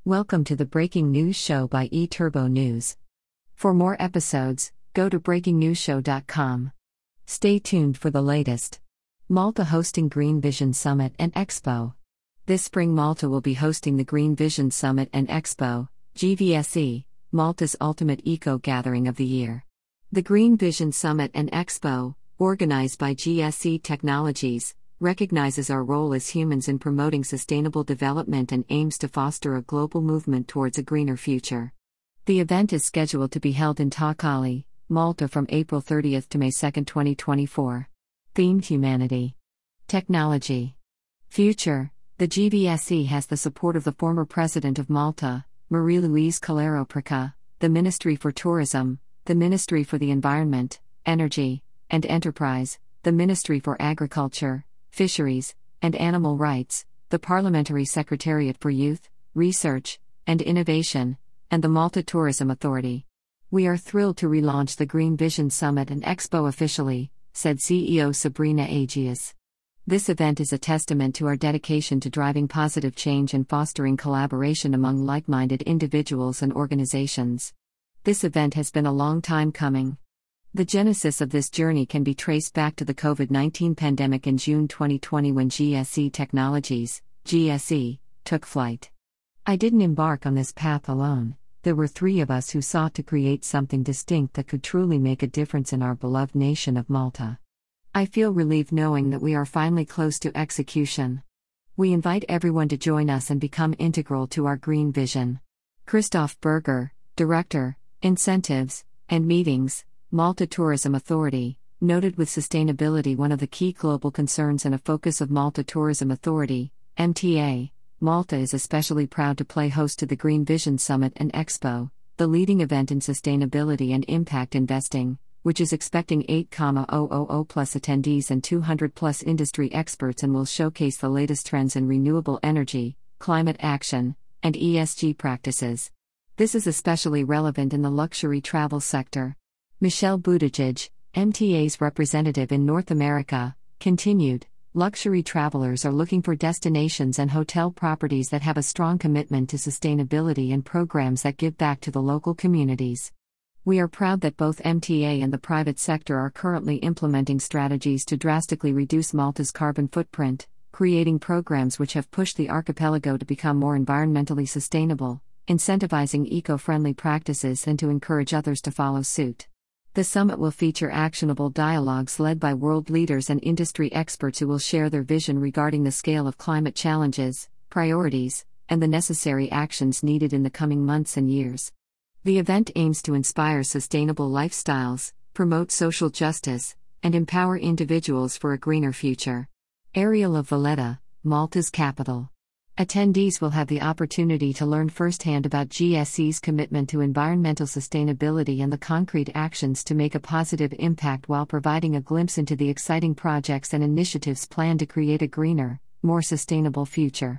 Welcome to the Breaking News Show by eTurbo News. For more episodes, go to breakingnewsshow.com. Stay tuned for the latest. Malta hosting Green Vision Summit and Expo. This spring Malta will be hosting the Green Vision Summit and Expo, GVSE, Malta's ultimate eco-gathering of the year. The Green Vision Summit and Expo, organized by GSE Technologies, recognizes our role as humans in promoting sustainable development and aims to foster a global movement towards a greener future. The event is scheduled to be held in Takkali, Malta from April 30 to May 2, 2024. Theme: Humanity. Technology. Future. The GVSE has the support of the former President of Malta, Marie-Louise Calero-Praca, the Ministry for Tourism, the Ministry for the Environment, Energy, and Enterprise, the Ministry for Agriculture, Fisheries, and Animal Rights, the Parliamentary Secretariat for Youth, Research, and Innovation, and the Malta Tourism Authority. We are thrilled to relaunch the Green Vision Summit and Expo officially, said CEO Sabrina Agius. This event is a testament to our dedication to driving positive change and fostering collaboration among like-minded individuals and organizations. This event has been a long time coming. The genesis of this journey can be traced back to the COVID-19 pandemic in June 2020 when GSE Technologies, GSE, took flight. I didn't embark on this path alone. There were three of us who sought to create something distinct that could truly make a difference in our beloved nation of Malta. I feel relieved knowing that we are finally close to execution. We invite everyone to join us and become integral to our green vision. Christoph Berger, Director, Incentives, and Meetings, Malta Tourism Authority, noted with sustainability one of the key global concerns and a focus of Malta Tourism Authority, MTA, Malta is especially proud to play host to the Green Vision Summit and Expo, the leading event in sustainability and impact investing, which is expecting 8,000+ attendees and 200+ industry experts and will showcase the latest trends in renewable energy, climate action, and ESG practices. This is especially relevant in the luxury travel sector. Michelle Buttigieg, MTA's representative in North America, continued, luxury travelers are looking for destinations and hotel properties that have a strong commitment to sustainability and programs that give back to the local communities. We are proud that both MTA and the private sector are currently implementing strategies to drastically reduce Malta's carbon footprint, creating programs which have pushed the archipelago to become more environmentally sustainable, incentivizing eco-friendly practices and to encourage others to follow suit. The summit will feature actionable dialogues led by world leaders and industry experts who will share their vision regarding the scale of climate challenges, priorities, and the necessary actions needed in the coming months and years. The event aims to inspire sustainable lifestyles, promote social justice, and empower individuals for a greener future. Ariel of Valletta, Malta's capital. Attendees will have the opportunity to learn firsthand about GSE's commitment to environmental sustainability and the concrete actions to make a positive impact while providing a glimpse into the exciting projects and initiatives planned to create a greener, more sustainable future.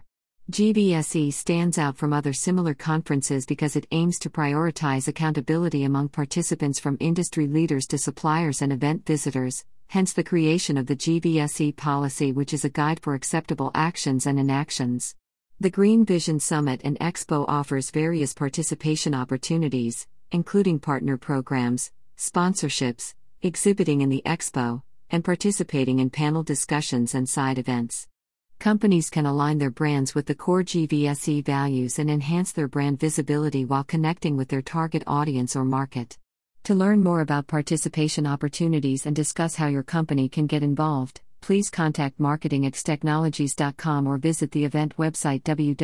GVSE stands out from other similar conferences because it aims to prioritize accountability among participants from industry leaders to suppliers and event visitors, hence the creation of the GVSE policy, which is a guide for acceptable actions and inactions. The Green Vision Summit and Expo offers various participation opportunities, including partner programs, sponsorships, exhibiting in the expo, and participating in panel discussions and side events. Companies can align their brands with the core GVSE values and enhance their brand visibility while connecting with their target audience or market. To learn more about participation opportunities and discuss how your company can get involved, please contact marketingxtechnologies.com or visit the event website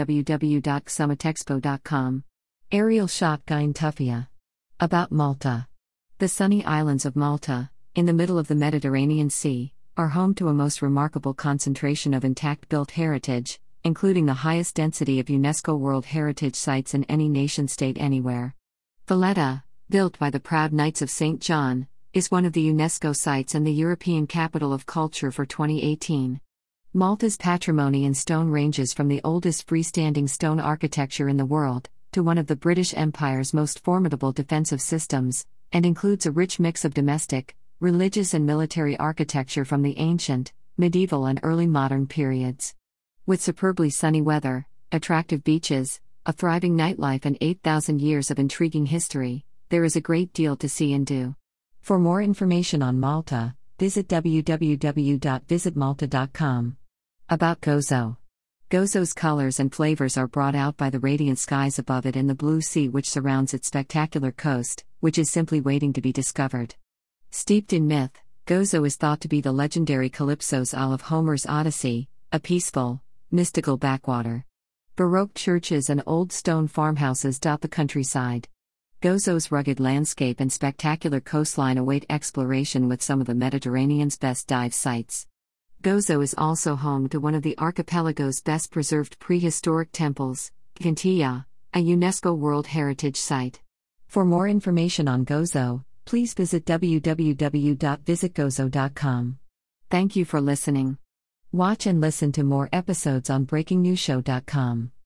www.summitexpo.com. Aerial shot Gyn Tufia. About Malta. The sunny islands of Malta, in the middle of the Mediterranean Sea, are home to a most remarkable concentration of intact built heritage, including the highest density of UNESCO World Heritage Sites in any nation-state anywhere. Valletta, built by the proud Knights of St. John, is one of the UNESCO sites and the European Capital of Culture for 2018. Malta's patrimony in stone ranges from the oldest freestanding stone architecture in the world, to one of the British Empire's most formidable defensive systems, and includes a rich mix of domestic, religious and military architecture from the ancient, medieval and early modern periods. With superbly sunny weather, attractive beaches, A thriving nightlife and 8,000 years of intriguing history, there is a great deal to see and do. For more information on Malta, visit www.visitmalta.com. About Gozo. Gozo's colors and flavors are brought out by the radiant skies above it and the blue sea which surrounds its spectacular coast, which is simply waiting to be discovered. Steeped in myth, Gozo is thought to be the legendary Calypso's Isle of Homer's Odyssey, a peaceful, mystical backwater. Baroque churches and old stone farmhouses dot the countryside. Gozo's rugged landscape and spectacular coastline await exploration with some of the Mediterranean's best dive sites. Gozo is also home to one of the archipelago's best-preserved prehistoric temples, Gantilla, a UNESCO World Heritage Site. For more information on Gozo, please visit www.visitgozo.com. Thank you for listening. Watch and listen to more episodes on BreakingNewsShow.com.